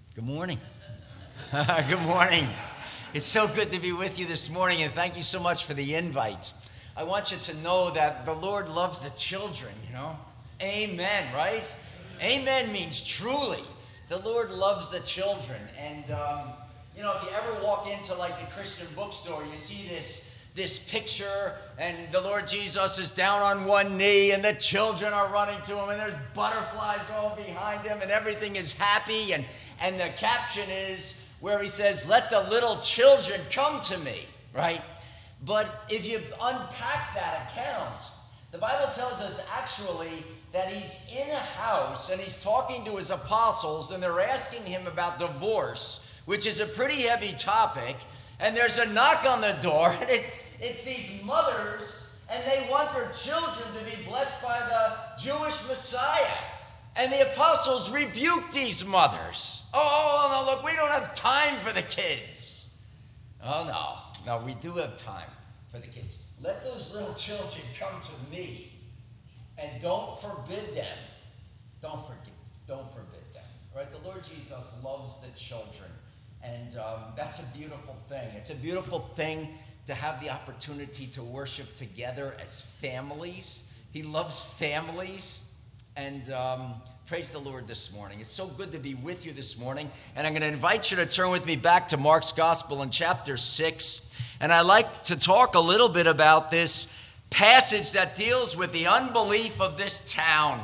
Good morning. Good morning. It's so good to be with you this morning, and thank you so much for the invite. I want you to know that the Lord loves the children, Amen, right? Amen means truly. The Lord loves the children. And, if you ever walk into like the Christian bookstore, you see this picture, and the Lord Jesus is down on one knee, and the children are running to him, and there's butterflies all behind him, and everything is happy, and the caption is where he says, "Let the little children come to me," right? But if you unpack that account, the Bible tells us actually that he's in a house, and he's talking to his apostles, and they're asking him about divorce, which is a pretty heavy topic. And there's a knock on the door, and it's these mothers, and they want their children to be blessed by the Jewish Messiah. And the apostles rebuke these mothers. Oh, no, look, we don't have time for the kids. Oh, no, we do have time for the kids. Let those little children come to me, and don't forbid them. Don't forbid them. Right? The Lord Jesus loves the children. And that's a beautiful thing. It's a beautiful thing to have the opportunity to worship together as families. He loves families. And praise the Lord this morning. It's so good to be with you this morning. And I'm going to invite you to turn with me back to Mark's Gospel in chapter 6. And I'd like to talk a little bit about this passage that deals with the unbelief of this town.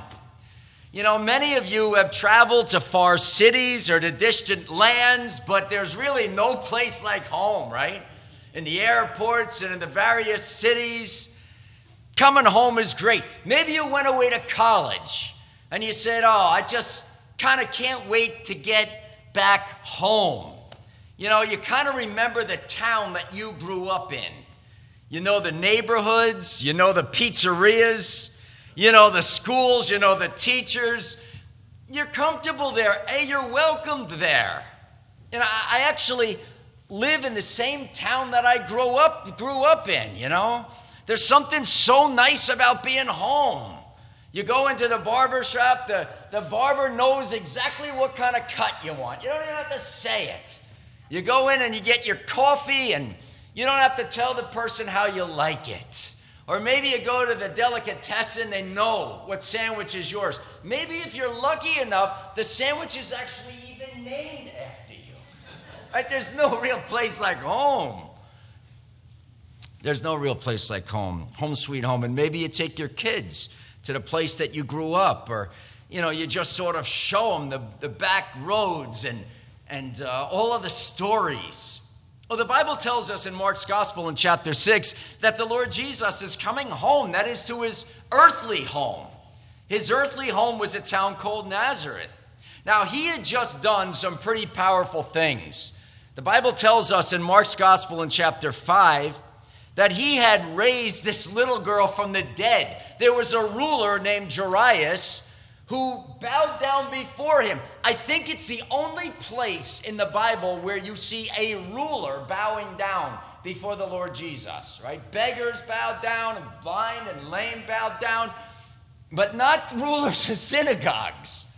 Many of you have traveled to far cities or to distant lands, but there's really no place like home, right? In the airports and in the various cities, coming home is great. Maybe you went away to college and you said, I just kind of can't wait to get back home. You kind of remember the town that you grew up in. The neighborhoods, the pizzerias, the schools, the teachers. You're comfortable there. Hey, you're welcomed there. I actually live in the same town that I grew up in, There's something so nice about being home. You go into the barber shop, the barber knows exactly what kind of cut you want. You don't even have to say it. You go in and you get your coffee, and you don't have to tell the person how you like it. Or maybe you go to the delicatessen, they know what sandwich is yours. Maybe if you're lucky enough, the sandwich is actually even named after you. Right? There's no real place like home. There's no real place like home. Home sweet home. And maybe you take your kids to the place that you grew up, or, you just sort of show them the back roads and all of the stories. Well, the Bible tells us in Mark's Gospel in chapter 6 that the Lord Jesus is coming home, that is to his earthly home. His earthly home was a town called Nazareth. Now, he had just done some pretty powerful things. The Bible tells us in Mark's Gospel in chapter 5 that he had raised this little girl from the dead. There was a ruler named Jairus who bowed down before him. I think it's the only place in the Bible where you see a ruler bowing down before the Lord Jesus, right? Beggars bowed down, and blind and lame bowed down, but not rulers of synagogues.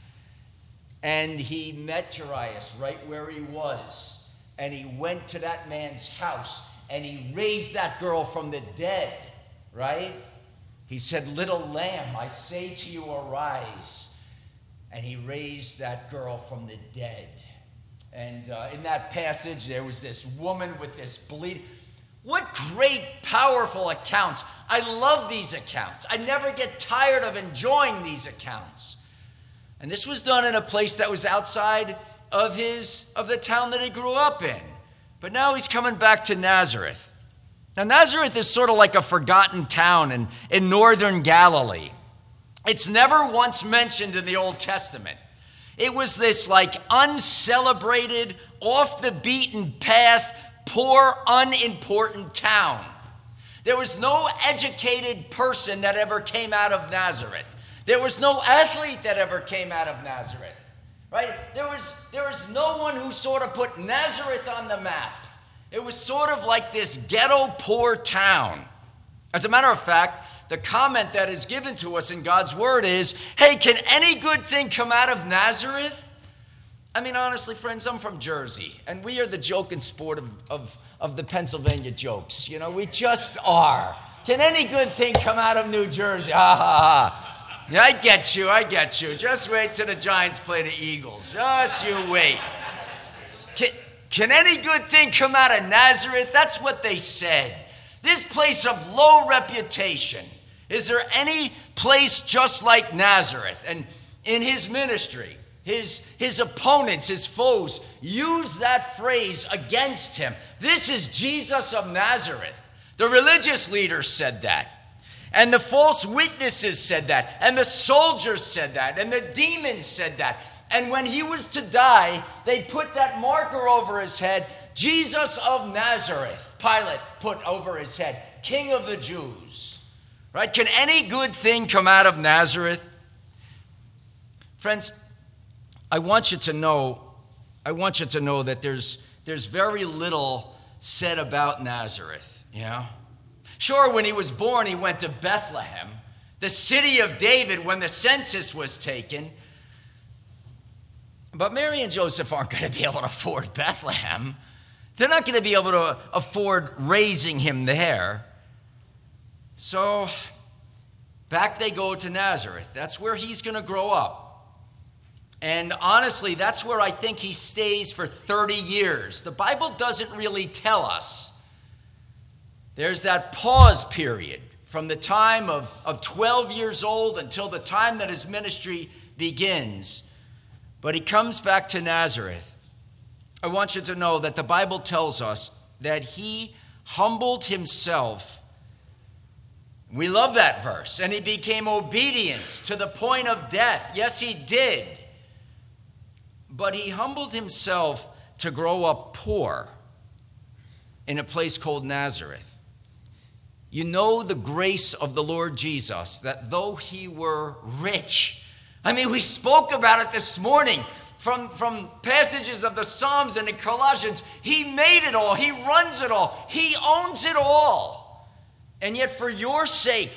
And he met Jairus right where he was, and he went to that man's house, and he raised that girl from the dead, right? He said, "Little lamb, I say to you, arise." And he raised that girl from the dead. And in that passage, there was this woman with this bleeding. What great, powerful accounts. I love these accounts. I never get tired of enjoying these accounts. And this was done in a place that was outside of the town that he grew up in. But now he's coming back to Nazareth. Now, Nazareth is sort of like a forgotten town in northern Galilee. It's never once mentioned in the Old Testament. It was this like uncelebrated, off the beaten path, poor, unimportant town. There was no educated person that ever came out of Nazareth. There was no athlete that ever came out of Nazareth, right? There was no one who sort of put Nazareth on the map. It was sort of like this ghetto poor town. As a matter of fact, the comment that is given to us in God's word is, hey, can any good thing come out of Nazareth? I mean, honestly, friends, I'm from Jersey, and we are the joke and sport of the Pennsylvania jokes. You know, we just are. Can any good thing come out of New Jersey? Ha, ha, ha. Yeah, I get you. Just wait till the Giants play the Eagles. Just you wait. Can any good thing come out of Nazareth? That's what they said. This place of low reputation. Is there any place just like Nazareth? And in his ministry, his opponents, his foes, use that phrase against him. This is Jesus of Nazareth. The religious leaders said that. And the false witnesses said that. And the soldiers said that. And the demons said that. And when he was to die, they put that marker over his head, Jesus of Nazareth. Pilate put over his head, King of the Jews. Right? Can any good thing come out of Nazareth? Friends, I want you to know that there's very little said about Nazareth, you know? Sure, when he was born, he went to Bethlehem, the city of David, when the census was taken. But Mary and Joseph aren't going to be able to afford Bethlehem. They're not going to be able to afford raising him there. So back they go to Nazareth. That's where he's going to grow up. And honestly, that's where I think he stays for 30 years. The Bible doesn't really tell us. There's that pause period from the time of 12 years old until the time that his ministry begins. But he comes back to Nazareth. I want you to know that the Bible tells us that he humbled himself. We love that verse. And he became obedient to the point of death. Yes, he did. But he humbled himself to grow up poor in a place called Nazareth. You know the grace of the Lord Jesus, that though he were rich, I mean, we spoke about it this morning from passages of the Psalms and the Colossians. He made it all. He runs it all. He owns it all. And yet for your sake,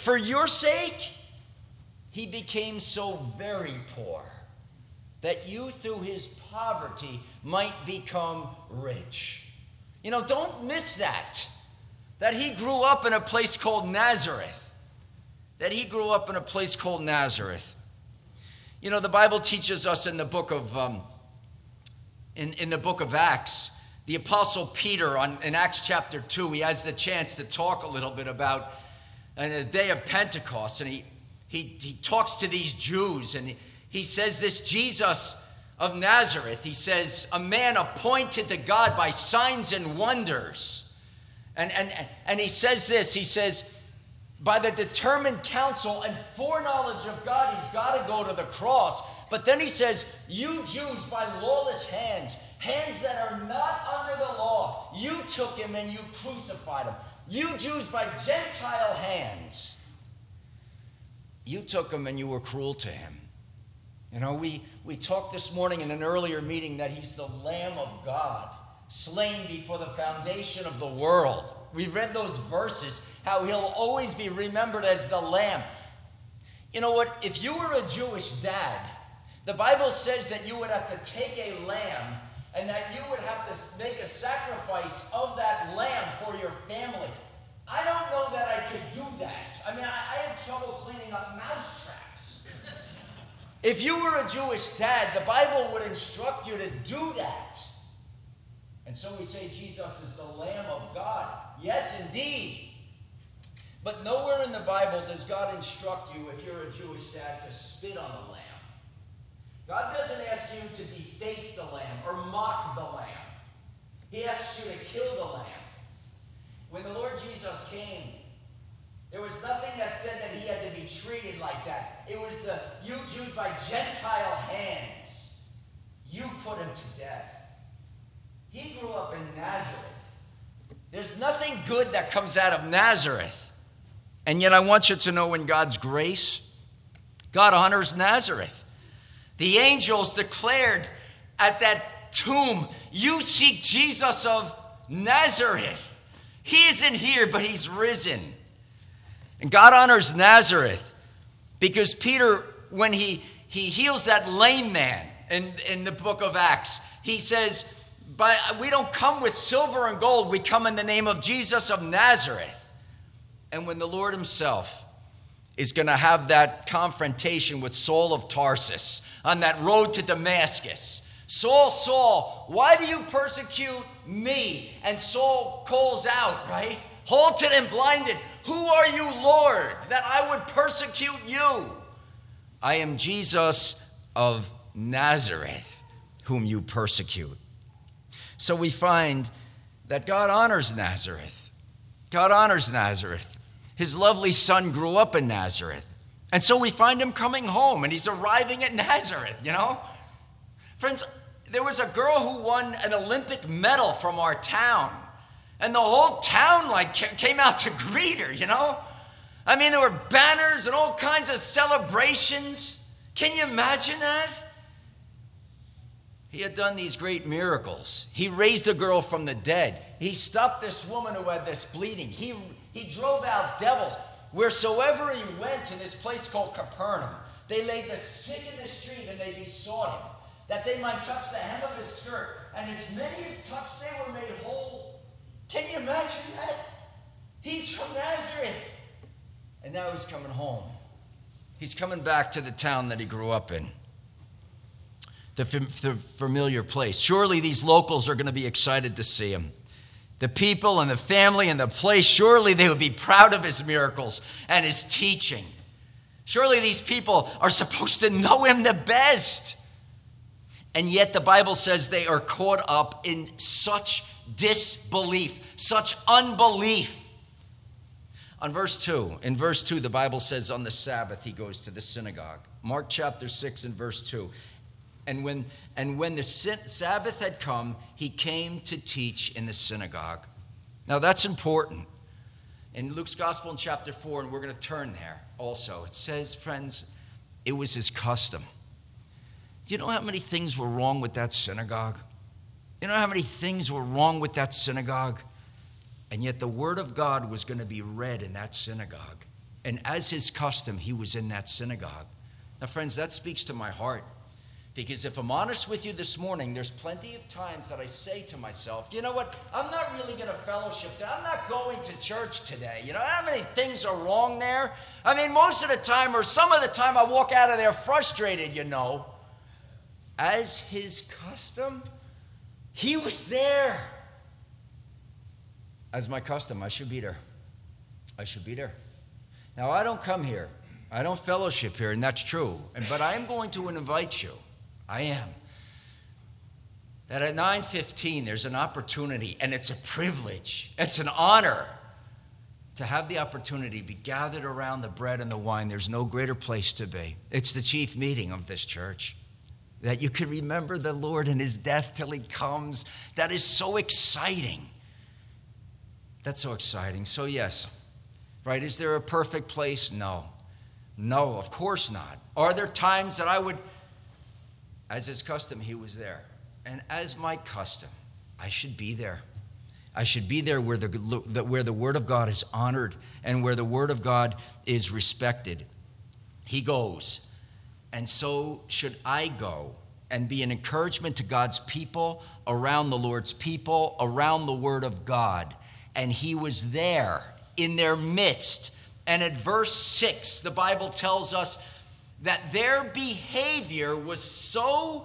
he became so very poor that you through his poverty might become rich. You know, don't miss that he grew up in a place called Nazareth. You know, the Bible teaches us in the book of in the book of Acts, the Apostle Peter in Acts chapter 2, he has the chance to talk a little bit about the day of Pentecost, and he talks to these Jews, and he says this Jesus of Nazareth, he says, a man appointed to God by signs and wonders. And he says this, he says, by the determined counsel and foreknowledge of God, he's got to go to the cross. But then he says, you Jews by lawless hands that are not under the law, you took him and you crucified him. You Jews by Gentile hands, you took him and you were cruel to him. You know, we talked this morning in an earlier meeting that he's the Lamb of God, slain before the foundation of the world. We read those verses, how he'll always be remembered as the Lamb. You know what? If you were a Jewish dad, the Bible says that you would have to take a lamb and that you would have to make a sacrifice of that lamb for your family. I don't know that I could do that. I mean, I have trouble cleaning up mouse traps. If you were a Jewish dad, the Bible would instruct you to do that. And so we say Jesus is the Lamb of God. Yes, indeed. But nowhere in the Bible does God instruct you, if you're a Jewish dad, to spit on the lamb. God doesn't ask you to deface the lamb or mock the lamb. He asks you to kill the lamb. When the Lord Jesus came, there was nothing that said that he had to be treated like that. It was the you Jews by Gentile hands. You put him to death. He grew up in Nazareth. There's nothing good that comes out of Nazareth. And yet I want you to know, in God's grace, God honors Nazareth. The angels declared at that tomb, you seek Jesus of Nazareth. He isn't here, but he's risen. And God honors Nazareth because Peter, when he heals that lame man, in the book of Acts. He says, but we don't come with silver and gold. We come in the name of Jesus of Nazareth. And when the Lord himself is going to have that confrontation with Saul of Tarsus on that road to Damascus, Saul, Saul, why do you persecute me? And Saul calls out, right? Halted and blinded. Who are you, Lord, that I would persecute you? I am Jesus of Nazareth, whom you persecute. So we find that God honors Nazareth. God honors Nazareth. His lovely son grew up in Nazareth. And so we find him coming home, and he's arriving at Nazareth, you know? Friends, there was a girl who won an Olympic medal from our town. And the whole town came out to greet her, you know? I mean, there were banners and all kinds of celebrations. Can you imagine that? He had done these great miracles. He raised a girl from the dead. He stopped this woman who had this bleeding. He drove out devils. Wheresoever he went, in this place called Capernaum, they laid the sick in the street and they besought him that they might touch the hem of his skirt. And as many as touched, they were made whole. Can you imagine that? He's from Nazareth. And now he's coming home. He's coming back to the town that he grew up in. The familiar place. Surely these locals are going to be excited to see him. The people and the family and the place, surely they would be proud of his miracles and his teaching. Surely these people are supposed to know him the best. And yet the Bible says they are caught up in such disbelief, such unbelief. In verse 2, the Bible says on the Sabbath he goes to the synagogue. Mark chapter 6 and verse 2. And when the Sabbath had come, he came to teach in the synagogue. Now that's important. In Luke's Gospel in chapter 4, and we're going to turn there also, it says, friends, it was his custom. Do you know how many things were wrong with that synagogue? You know how many things were wrong with that synagogue? And yet the word of God was going to be read in that synagogue. And as his custom, he was in that synagogue. Now, friends, that speaks to my heart. Because if I'm honest with you this morning, there's plenty of times that I say to myself, you know what, I'm not really going to fellowship today. I'm not going to church today. You know how many things are wrong there? I mean, most of the time or some of the time I walk out of there frustrated, you know. As his custom, he was there. As my custom, I should be there. I should be there. Now, I don't come here. I don't fellowship here, and that's true. But I am going to invite you. I am. That at 9:15, there's an opportunity, and it's a privilege. It's an honor to have the opportunity to be gathered around the bread and the wine. There's no greater place to be. It's the chief meeting of this church. That you can remember the Lord and his death till he comes. That is so exciting. That's so exciting. So yes, right, is there a perfect place? No. No, of course not. Are there times that I would, as his custom, he was there. And as my custom, I should be there. I should be there where the word of God is honored and where the word of God is respected. He goes. And so should I go and be an encouragement to God's people, around the Lord's people, around the word of God. And he was there in their midst. And at verse 6, the Bible tells us that their behavior was so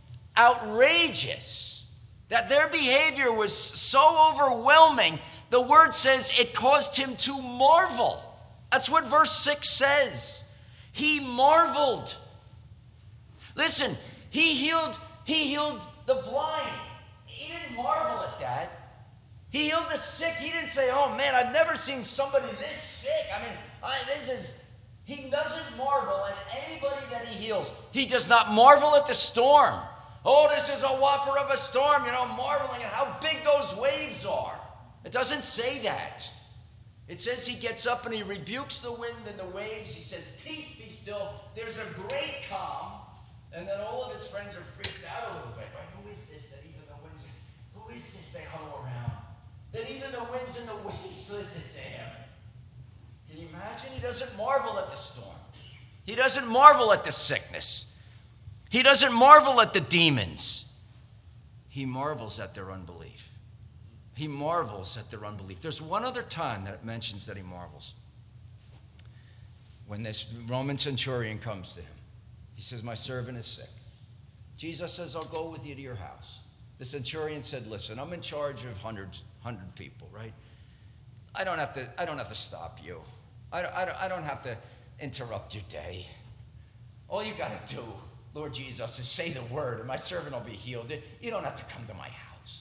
outrageous, that their behavior was so overwhelming, the word says it caused him to marvel. That's what verse 6 says. He marveled. Listen, he healed the blind. He didn't marvel at that. He healed the sick. He didn't say, oh man, I've never seen somebody this sick. I mean, he doesn't marvel at anybody that he heals. He does not marvel at the storm. Oh, this is a whopper of a storm, marveling at how big those waves are. It doesn't say that. It says he gets up and he rebukes the wind and the waves. He says, peace, be still. There's a great calm. And then all of his friends are freaked out a little bit. Right? Who is this that even the winds, who is this they huddle around? That even the winds and the waves listen to him. Can you imagine? He doesn't marvel at the storm. He doesn't marvel at the sickness. He doesn't marvel at the demons. He marvels at their unbelief. He marvels at their unbelief. There's one other time that it mentions that he marvels. When this Roman centurion comes to him, he says, my servant is sick. Jesus says, I'll go with you to your house. The centurion said, listen, I'm in charge of 100 people, right? I don't have to stop you. I don't have to interrupt your day. All you got to do, Lord Jesus, is say the word and my servant will be healed. You don't have to come to my house.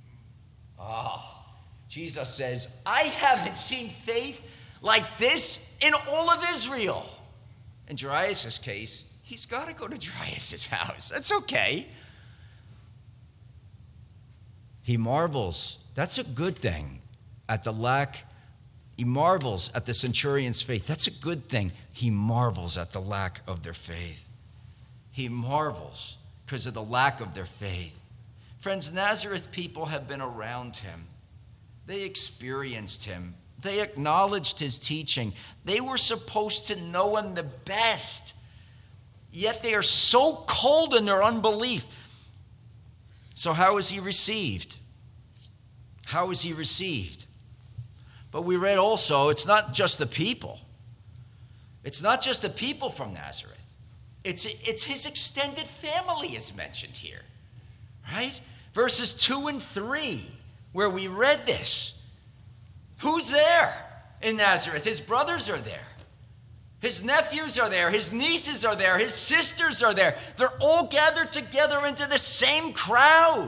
Jesus says, I haven't seen faith like this in all of Israel. In Jairus' case, he's got to go to Jairus' house. That's okay. He marvels. That's a good thing. He marvels at the centurion's faith. That's a good thing. He marvels at the lack of their faith. He marvels because of the lack of their faith. Friends, Nazareth people have been around him. They experienced him. They acknowledged his teaching. They were supposed to know him the best. Yet they are so cold in their unbelief. So how is he received? How is he received? But we read also, it's not just the people. It's not just the people from Nazareth. It's his extended family is mentioned here, right? Verses 2 and 3, where we read this. Who's there in Nazareth? His brothers are there. His nephews are there. His nieces are there. His sisters are there. They're all gathered together into the same crowd.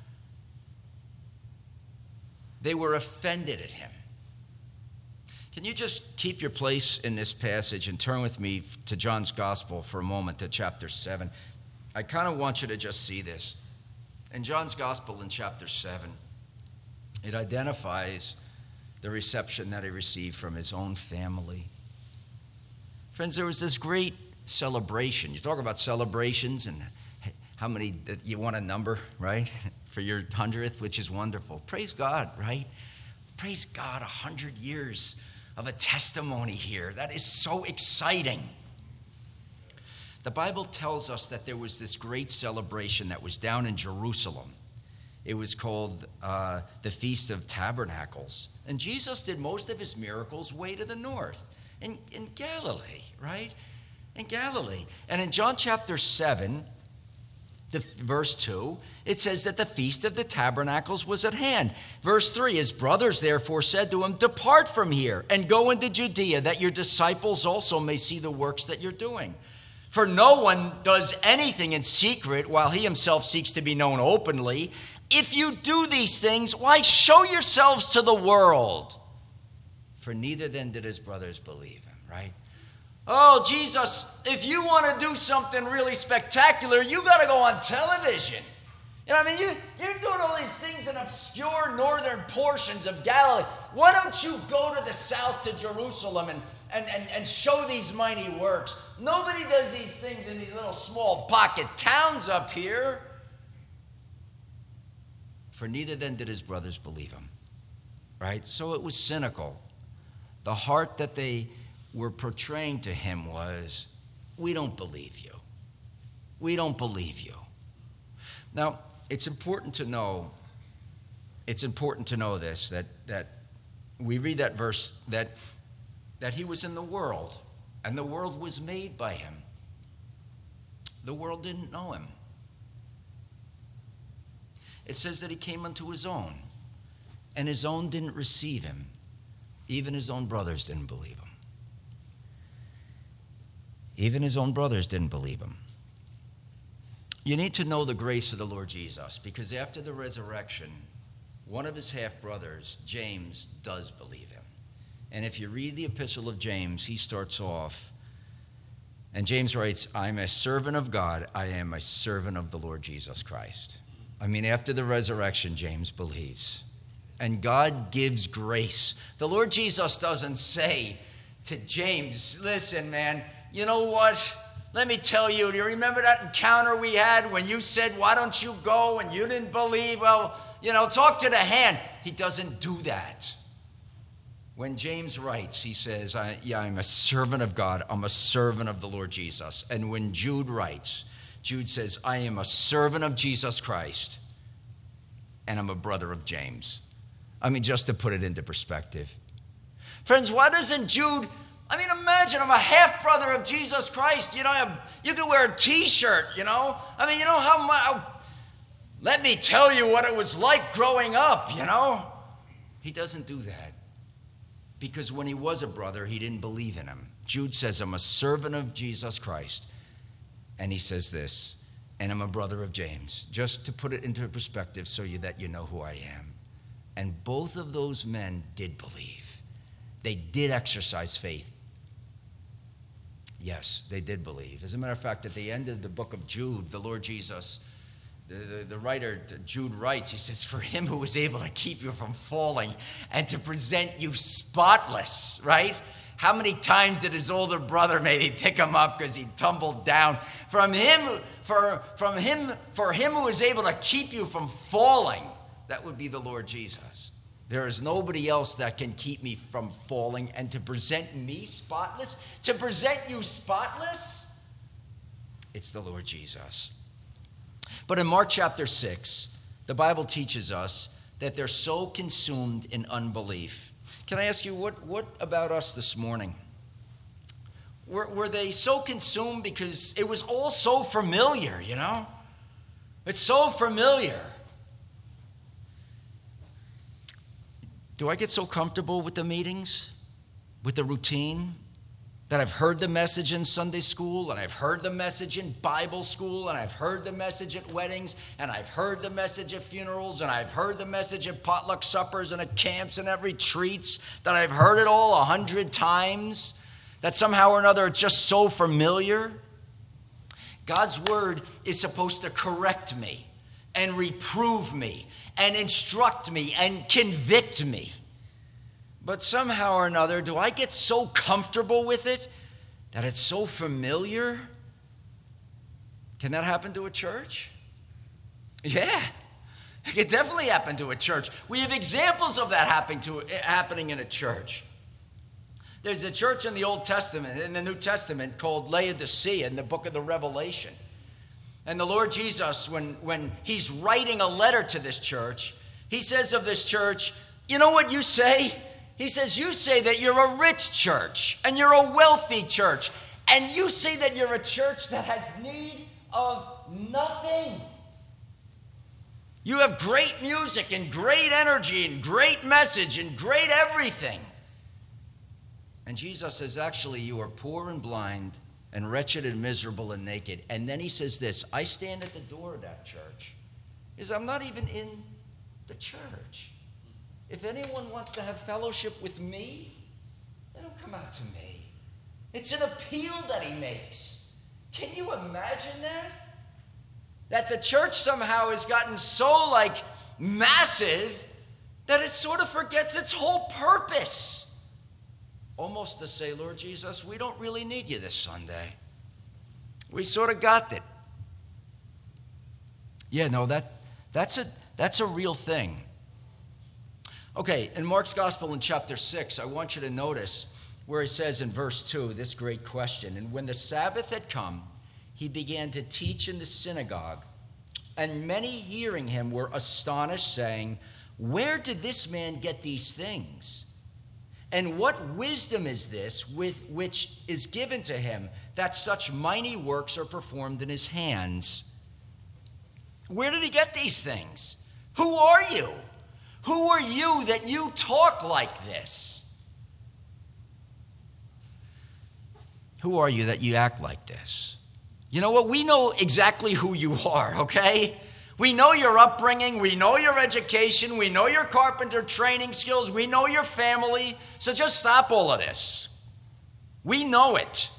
They were offended at him. Can you just keep your place in this passage and turn with me to John's Gospel for a moment, to chapter 7? I kind of want you to just see this. In John's Gospel in chapter 7, it identifies the reception that he received from his own family. Friends, there was this great celebration. You talk about celebrations and how many that you want a number, right, for your 100th, which is wonderful. Praise God, right? Praise God, 100 years of a testimony here. That is so exciting. The Bible tells us that there was this great celebration that was down in Jerusalem. It was called the Feast of Tabernacles. And Jesus did most of his miracles way to the north, in Galilee, right? In Galilee. And in John chapter 7, verse 2, it says that the Feast of the Tabernacles was at hand. Verse 3, his brothers therefore said to him, depart from here and go into Judea, that your disciples also may see the works that you're doing. For no one does anything in secret while he himself seeks to be known openly. If you do these things, why show yourselves to the world? For neither then did his brothers believe him, right? Oh, Jesus, if you want to do something really spectacular, you got to go on television. You know what I mean? You're doing all these things in obscure northern portions of Galilee. Why don't you go to the south to Jerusalem and show these mighty works? Nobody does these things in these little small pocket towns up here. For neither then did his brothers believe him, right? So it was cynical. The heart that they were portraying to him was, we don't believe you. We don't believe you. Now, it's important to know this, that we read that verse, that he was in the world, and the world was made by him. The world didn't know him. It says that he came unto his own, and his own didn't receive him. Even his own brothers didn't believe him. Even his own brothers didn't believe him. You need to know the grace of the Lord Jesus, because after the resurrection, one of his half-brothers, James, does believe him. And if you read the epistle of James, he starts off, and James writes, I'm a servant of God. I am a servant of the Lord Jesus Christ. I mean, after the resurrection, James believes. And God gives grace. The Lord Jesus doesn't say to James, listen, man, you know what? Let me tell you, do you remember that encounter we had when you said, why don't you go, and you didn't believe? Well, talk to the hand. He doesn't do that. When James writes, he says, I'm a servant of God. I'm a servant of the Lord Jesus. And when Jude writes, Jude says, I am a servant of Jesus Christ, and I'm a brother of James. I mean, just to put it into perspective. Friends, why doesn't Jude, imagine I'm a half-brother of Jesus Christ. You could wear a T-shirt, let me tell you what it was like growing up, He doesn't do that. Because when he was a brother, he didn't believe in him. Jude says, I'm a servant of Jesus Christ. And he says this, and I'm a brother of James. Just to put it into perspective so that you know who I am. And both of those men did believe. They did exercise faith. Yes, they did believe. As a matter of fact, at the end of the book of Jude, the Lord Jesus, the writer, Jude writes, he says, for him who was able to keep you from falling and to present you spotless, right? How many times did his older brother maybe pick him up because he tumbled down? For him who was able to keep you from falling, that would be the Lord Jesus. There is nobody else that can keep me from falling and to present me spotless. To present you spotless, it's the Lord Jesus. But in Mark chapter 6, the Bible teaches us that they're so consumed in unbelief. Can I ask you, what about us this morning? Were they so consumed because it was all so familiar, It's so familiar. Do I get so comfortable with the meetings, with the routine, that I've heard the message in Sunday school, and I've heard the message in Bible school, and I've heard the message at weddings, and I've heard the message at funerals, and I've heard the message at potluck suppers and at camps and at retreats, that I've heard it all 100 times, that somehow or another it's just so familiar? God's word is supposed to correct me and reprove me and instruct me and convict me. But somehow or another, do I get so comfortable with it that it's so familiar? Can that happen to a church? Yeah, it could definitely happen to a church. We have examples of that happening in a church. There's a church in the Old Testament, in the New Testament, called Laodicea in the book of the Revelation. And the Lord Jesus, when he's writing a letter to this church, he says of this church, you know what you say? He says, you say that you're a rich church and you're a wealthy church. And you say that you're a church that has need of nothing. You have great music and great energy and great message and great everything. And Jesus says, actually, you are poor and blind and wretched and miserable and naked. And then he says this, I stand at the door of that church. Because I'm not even in the church. If anyone wants to have fellowship with me, let him come out to me. It's an appeal that he makes. Can you imagine that? That the church somehow has gotten so massive that it sort of forgets its whole purpose. Almost to say, Lord Jesus, we don't really need you this Sunday. We sort of got it. Yeah, no, that's a real thing. Okay, in Mark's Gospel in chapter 6, I want you to notice where he says in verse 2, this great question. And when the Sabbath had come, he began to teach in the synagogue. And many hearing him were astonished, saying, where did this man get these things? And what wisdom is this which is given to him, that such mighty works are performed in his hands? Where did he get these things? Who are you? Who are you that you talk like this? Who are you that you act like this? You know what? We know exactly who you are, okay? We know your upbringing. We know your education. We know your carpenter training skills. We know your family. So just stop all of this. We know it.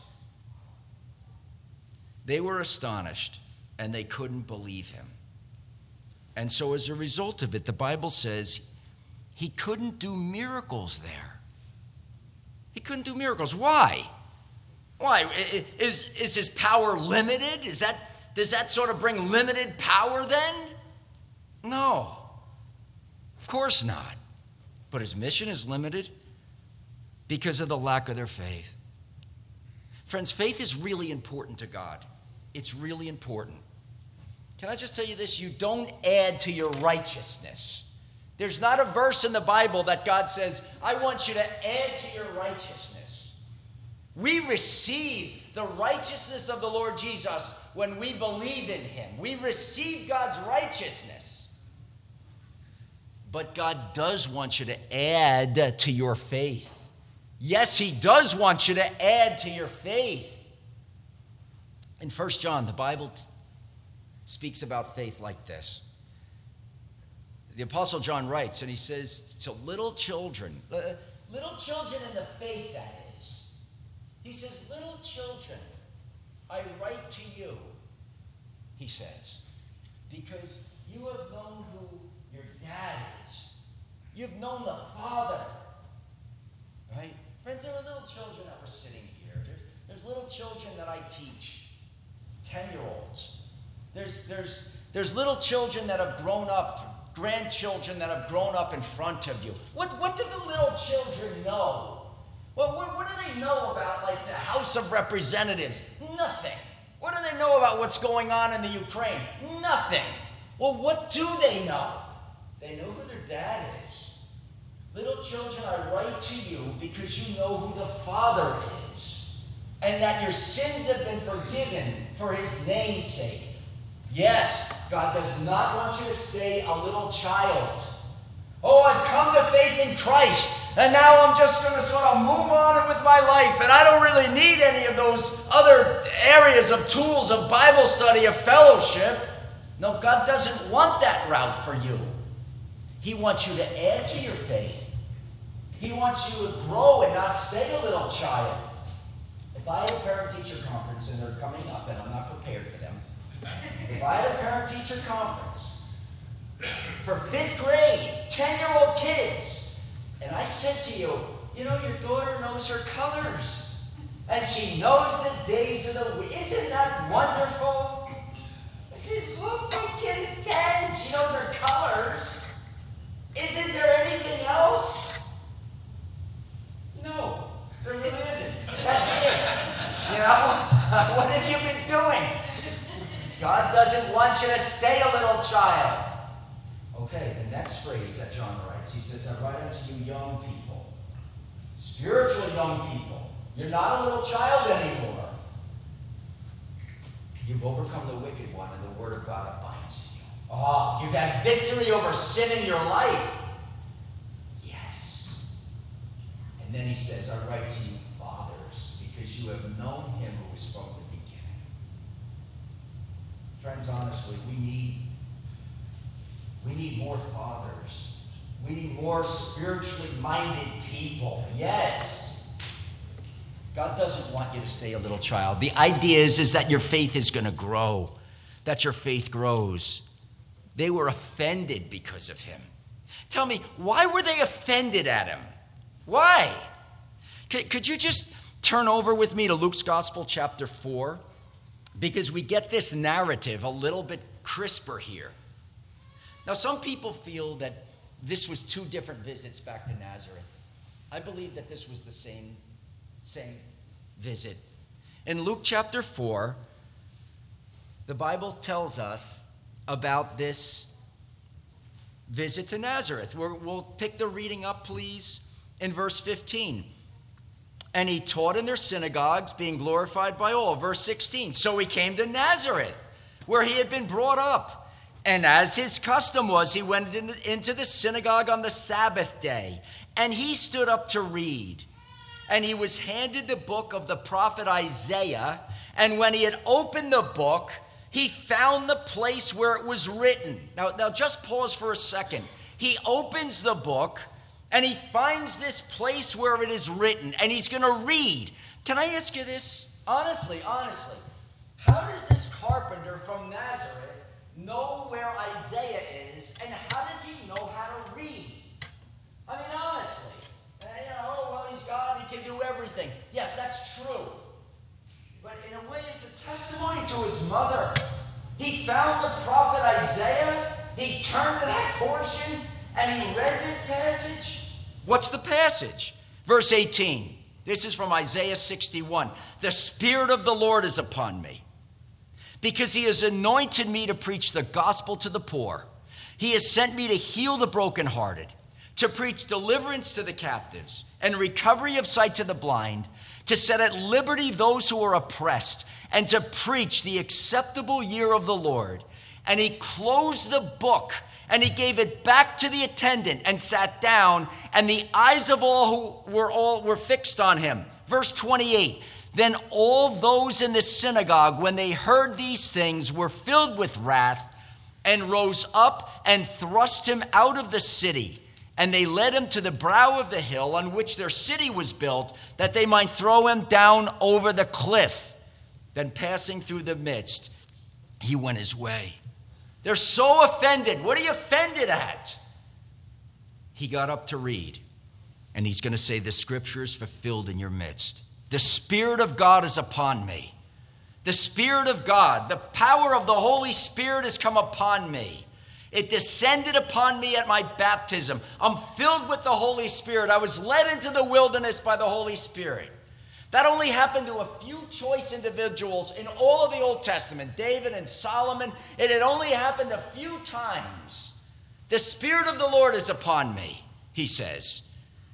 They were astonished, and they couldn't believe him. And so as a result of it, the Bible says he couldn't do miracles there. He couldn't do miracles. Why? Why? Is his power limited? Does that sort of bring limited power then? No. Of course not. But his mission is limited because of the lack of their faith. Friends, faith is really important to God. it's really important. Can I just tell you this? You don't add to your righteousness. There's not a verse in the Bible that God says, I want you to add to your righteousness. We receive the righteousness of the Lord Jesus when we believe in him. We receive God's righteousness. But God does want you to add to your faith. Yes, he does want you to add to your faith. In 1 John, the Bible speaks about faith like this. The Apostle John writes, and he says to little children in the faith, that is. He says, little children, I write to you, he says, because you have known who your dad is. You've known the Father. Right? Friends, there are little children that were sitting here. There's little children that I teach, 10-year-olds. There's little children that have grown up, grandchildren that have grown up in front of you. What do the little children know? What do they know about, like, the House of Representatives? Nothing. What do they know about what's going on in the Ukraine? Nothing. Well, what do they know? They know who their dad is. Little children, I write to you because you know who the Father is, and that your sins have been forgiven for his name's sake. Yes, God does not want you to stay a little child. Oh, I've come to faith in Christ, and now I'm just going to sort of move on with my life, and I don't really need any of those other areas of tools of Bible study, of fellowship. No, God doesn't want that route for you. He wants you to add to your faith. He wants you to grow and not stay a little child. If I had a parent-teacher conference, and they're coming up, and I'm not prepared for them, if I had a parent-teacher conference for 5th grade, 10-year-old kids, and I said to you, you know, your daughter knows her colors, and she knows the days of the week. Isn't that wonderful? I said, look, my kid is 10. She knows her colors. Isn't there anything else? No, there really isn't. That's it. You know, what have you been doing? God doesn't want you to stay a little child. Okay, the next phrase that John writes, he says, I write unto you young people, spiritual young people. You're not a little child anymore. You've overcome the wicked one, and the word of God abides in you. Oh, you've had victory over sin in your life. Yes. And then he says, I write to you fathers, because you have known him who was from the beginning. Friends, honestly, we need more fathers. We need more spiritually minded people. Yes. God doesn't want you to stay a little child. The idea is that your faith is going to grow, that your faith grows. They were offended because of him. Tell me, why were they offended at him? Why? Could you just turn over with me to Luke's Gospel, chapter 4? Because we get this narrative a little bit crisper here. Now, some people feel that this was 2 different visits back to Nazareth. I believe that this was the same visit. In Luke chapter 4, the Bible tells us about this visit to Nazareth. We'll pick the reading up, please, in verse 15. And he taught in their synagogues, being glorified by all. Verse 16. So he came to Nazareth, where he had been brought up. And as his custom was, he went into the synagogue on the Sabbath day. And he stood up to read. And he was handed the book of the prophet Isaiah. And when he had opened the book, he found the place where it was written. Now just pause for a second. He opens the book, and he finds this place where it is written, and he's going to read. Can I ask you this? Honestly, how does this carpenter from Nazareth know where Isaiah is, and how does he know how to read? I mean, honestly. Oh, well, he's God, he can do everything. Yes, that's true. But in a way, it's a testimony to his mother. He found the prophet Isaiah, he turned to that portion, and he read this passage. What's the passage? Verse 18. This is from Isaiah 61. The Spirit of the Lord is upon me, because he has anointed me to preach the gospel to the poor. He has sent me to heal the brokenhearted, to preach deliverance to the captives and recovery of sight to the blind, to set at liberty those who are oppressed, and to preach the acceptable year of the Lord. And he closed the book, and he gave it back to the attendant and sat down, and the eyes of all were fixed on him. Verse 28, then all those in the synagogue, when they heard these things, were filled with wrath and rose up and thrust him out of the city. And they led him to the brow of the hill on which their city was built, that they might throw him down over the cliff. Then passing through the midst, he went his way. They're so offended. What are you offended at? He got up to read, and he's going to say, the scripture is fulfilled in your midst. The Spirit of God is upon me. The Spirit of God, the power of the Holy Spirit has come upon me. It descended upon me at my baptism. I'm filled with the Holy Spirit. I was led into the wilderness by the Holy Spirit. That only happened to a few choice individuals in all of the Old Testament, David and Solomon. It had only happened a few times. The Spirit of the Lord is upon me, he says.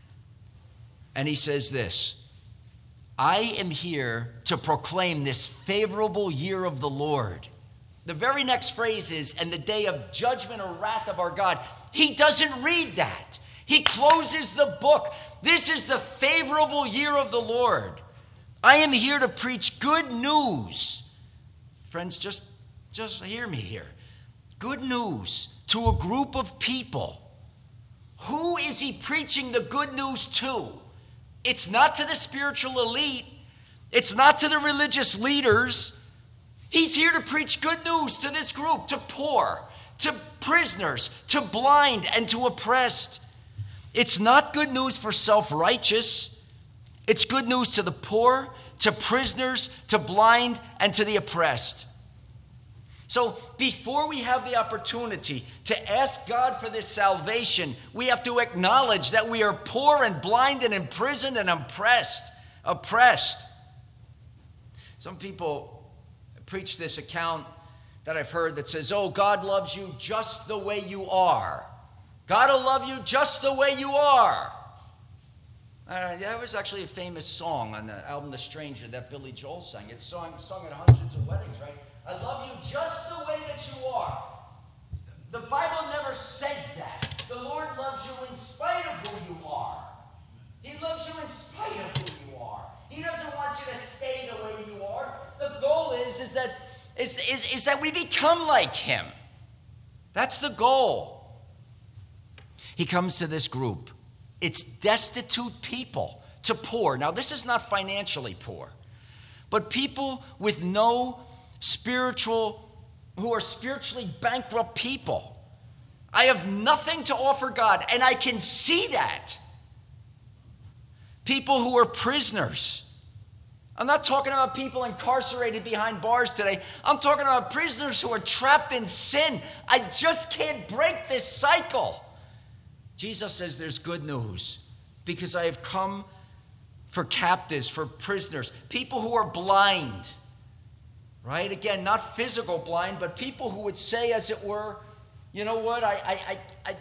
And he says this, I am here to proclaim this favorable year of the Lord. The very next phrase is, and the day of judgment or wrath of our God. He doesn't read that. He closes the book. This is the favorable year of the Lord. I am here to preach good news. Friends, just hear me here. Good news to a group of people. Who is he preaching the good news to? It's not to the spiritual elite. It's not to the religious leaders. He's here to preach good news to this group, to poor, to prisoners, to blind, and to oppressed. It's not good news for self-righteous. It's good news to the poor, to prisoners, to blind, and to the oppressed. So before we have the opportunity to ask God for this salvation, we have to acknowledge that we are poor and blind and imprisoned and oppressed. Some people preach this account that I've heard that says, oh, God loves you just the way you are. God will love you just the way you are. That was actually a famous song on the album The Stranger that Billy Joel sang. It's sung at hundreds of weddings, right? I love you just the way that you are. The Bible never says that. The Lord loves you in spite of who you are. He loves you in spite of who you are. He doesn't want you to stay the way you are. The goal is that we become like him. That's the goal. He comes to this group. It's destitute people, to poor. Now, this is not financially poor, but people with no who are spiritually bankrupt people. I have nothing to offer God, and I can see that. People who are prisoners. I'm not talking about people incarcerated behind bars today. I'm talking about prisoners who are trapped in sin. I just can't break this cycle. Jesus says there's good news because I have come for captives, for prisoners, people who are blind, right? Again, not physical blind, but people who would say, as it were, you know what, I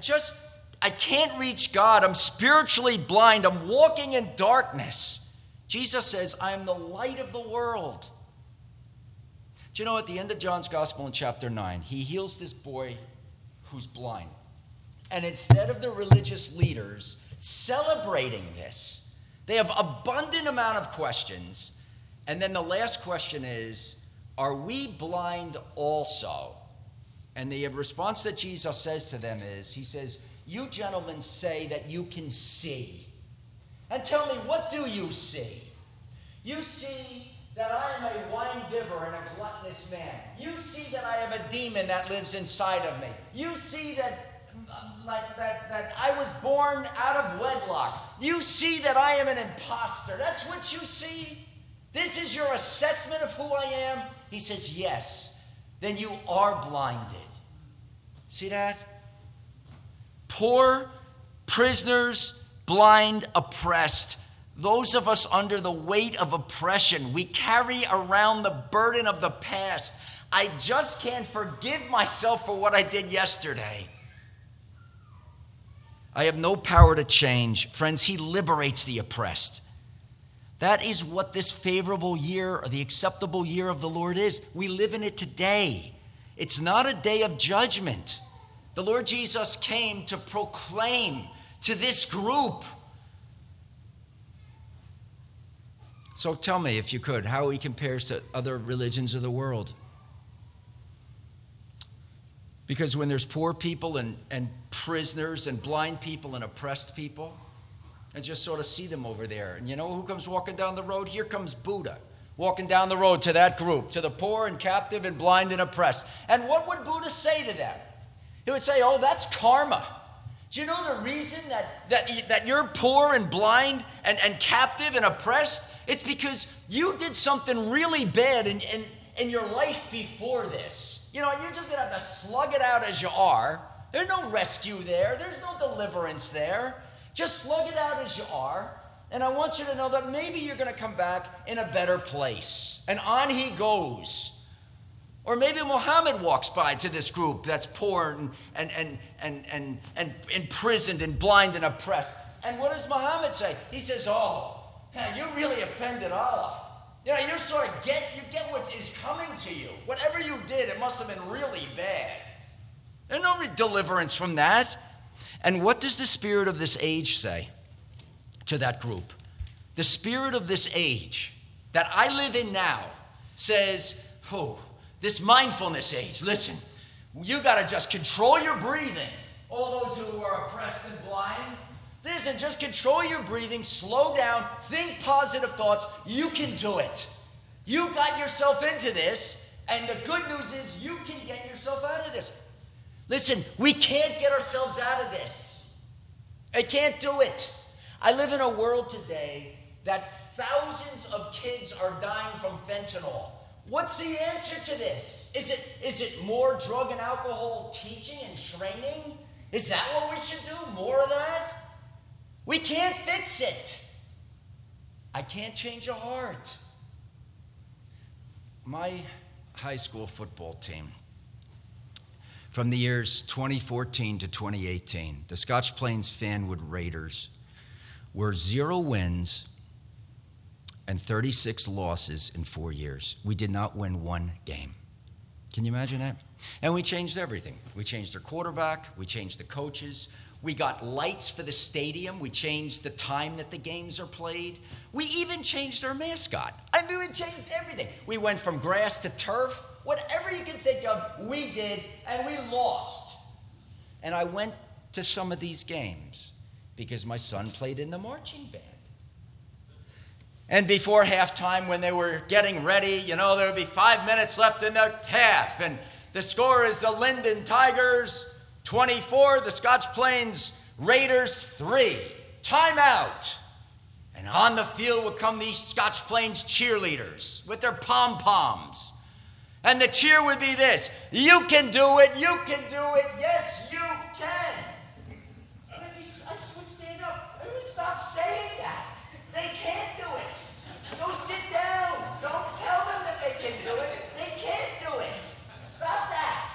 can't reach God. I'm spiritually blind. I'm walking in darkness. Jesus says, I am the light of the world. Do you know at the end of John's Gospel in chapter 9, he heals this boy who's blind. And instead of the religious leaders celebrating this, they have abundant amount of questions. And then the last question is, are we blind also? And the response that Jesus says to them is, he says, you gentlemen say that you can see. And tell me, what do you see? You see that I am a wine-bibber and a gluttonous man. You see that I have a demon that lives inside of me. You see that I was born out of wedlock. You see that I am an imposter. That's what you see? This is your assessment of who I am? He says, yes. Then you are blinded. See that? Poor, prisoners, blind, oppressed. Those of us under the weight of oppression, we carry around the burden of the past. I just can't forgive myself for what I did yesterday. I have no power to change. Friends, he liberates the oppressed. That is what this favorable year, or the acceptable year of the Lord is. We live in it today. It's not a day of judgment. The Lord Jesus came to proclaim to this group. So tell me, if you could, how he compares to other religions of the world. Because when there's poor people and prisoners and blind people and oppressed people, I just sort of see them over there. And you know who comes walking down the road? Here comes Buddha, walking down the road to that group, to the poor and captive and blind and oppressed. And what would Buddha say to them? He would say, oh, that's karma. Do you know the reason that you're poor and blind and captive and oppressed? It's because you did something really bad in your life before this. You know, you're just going to have to slug it out as you are. There's no rescue there. There's no deliverance there. Just slug it out as you are. And I want you to know that maybe you're going to come back in a better place. And on he goes. Or maybe Muhammad walks by to this group that's poor and imprisoned and blind and oppressed. And what does Muhammad say? He says, oh, you really offended Allah. You know, you get what is coming to you. Whatever you did, it must have been really bad. There's no deliverance from that. And what does the spirit of this age say to that group? The spirit of this age that I live in now says, oh, this mindfulness age, listen, you got to just control your breathing. All those who are oppressed and blind, listen, just control your breathing, slow down, think positive thoughts. You can do it. You got yourself into this, and the good news is you can get yourself out of this. Listen, we can't get ourselves out of this. I can't do it. I live in a world today that thousands of kids are dying from fentanyl. What's the answer to this? Is it more drug and alcohol teaching and training? Is that what we should do? More of that? We can't fix it. I can't change a heart. My high school football team, from the years 2014 to 2018, the Scotch Plains Fanwood Raiders were 0 wins and 36 losses in 4 years. We did not win one game. Can you imagine that? And we changed everything. We changed our quarterback. We changed the coaches. We got lights for the stadium. We changed the time that the games are played. We even changed our mascot. I mean, we changed everything. We went from grass to turf. Whatever you can think of, we did, and we lost. And I went to some of these games because my son played in the marching band. And before halftime, when they were getting ready, you know, there would be 5 minutes left in the half. And the score is the Linden Tigers 24, the Scotch Plains Raiders 3. Timeout. And on the field would come these Scotch Plains cheerleaders with their pom-poms. And the cheer would be this: you can do it, you can do it, yes, you can. And then I would stand up. I would stop saying that. They can't do it. Go sit down. Don't tell them that they can do it. They can't do it. Stop that.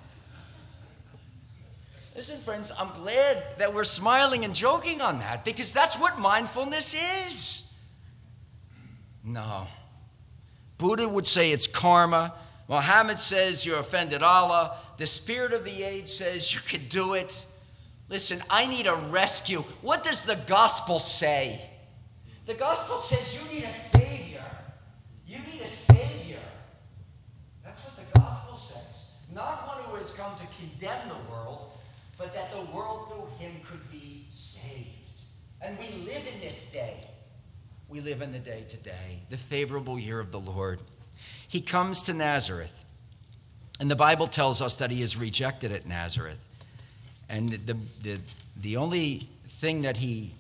Listen, friends, I'm glad that we're smiling and joking on that, because that's what mindfulness is. No. Buddha would say it's karma. Muhammad says you offended Allah. The spirit of the age says you can do it. Listen, I need a rescue. What does the gospel say? The gospel says you need a savior. You need a savior. That's what the gospel says. Not one who has come to condemn the world, but that the world through him could be saved. And we live in this day. We live in the day today, the favorable year of the Lord. He comes to Nazareth, and the Bible tells us that he is rejected at Nazareth. And the only thing that he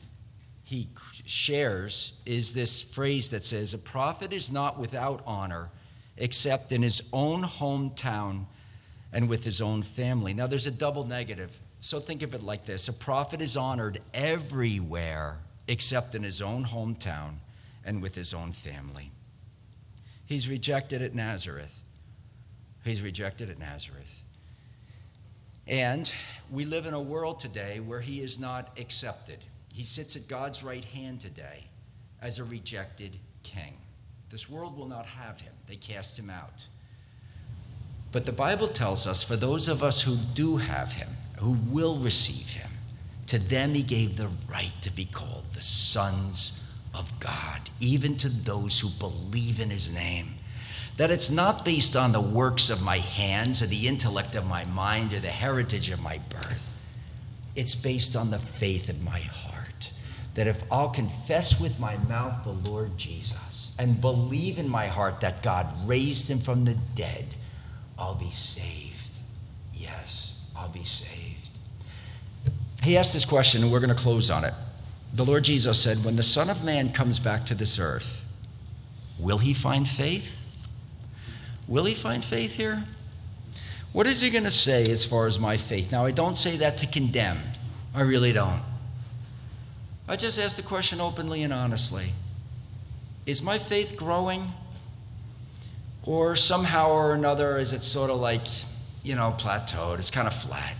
shares is this phrase that says, a prophet is not without honor except in his own hometown and with his own family. Now, there's a double negative. So think of it like this. A prophet is honored everywhere except in his own hometown and with his own family. He's rejected at Nazareth. He's rejected at Nazareth. And we live in a world today where he is not accepted. He sits at God's right hand today as a rejected king. This world will not have him. They cast him out. But the Bible tells us, for those of us who do have him, who will receive him, to them he gave the right to be called the sons of God, even to those who believe in his name. That it's not based on the works of my hands or the intellect of my mind or the heritage of my birth. It's based on the faith of my heart. That if I'll confess with my mouth the Lord Jesus and believe in my heart that God raised him from the dead, I'll be saved. Yes, I'll be saved. He asked this question, and we're going to close on it. The Lord Jesus said, when the Son of Man comes back to this earth, will he find faith? Will he find faith here? What is he going to say as far as my faith? Now, I don't say that to condemn. I really don't. I just ask the question openly and honestly. Is my faith growing? Or somehow or another, is it sort of like, plateaued? It's kind of flat.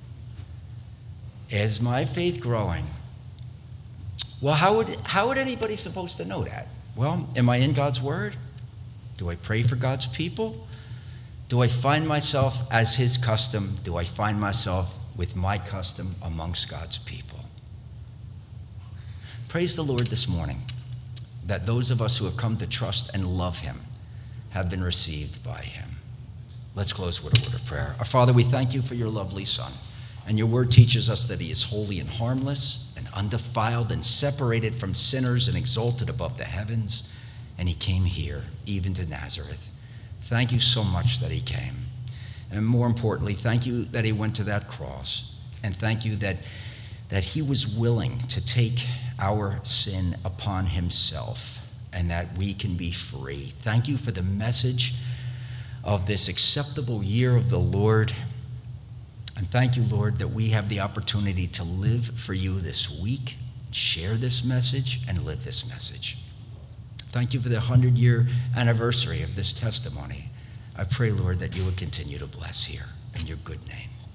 Is my faith growing? Well, how would anybody supposed to know that? Well, am I in God's Word? Do I pray for God's people? Do I find myself as his custom? Do I find myself with my custom amongst God's people? Praise the Lord this morning that those of us who have come to trust and love him have been received by him. Let's close with a word of prayer. Our Father, we thank you for your lovely Son. And your word teaches us that he is holy and harmless and undefiled and separated from sinners and exalted above the heavens. And he came here, even to Nazareth. Thank you so much that he came. And more importantly, thank you that he went to that cross. And thank you that he was willing to take our sin upon himself and that we can be free. Thank you for the message of this acceptable year of the Lord. And thank you, Lord, that we have the opportunity to live for you this week, share this message, and live this message. Thank you for the 100-year anniversary of this testimony. I pray, Lord, that you would continue to bless here in your good name.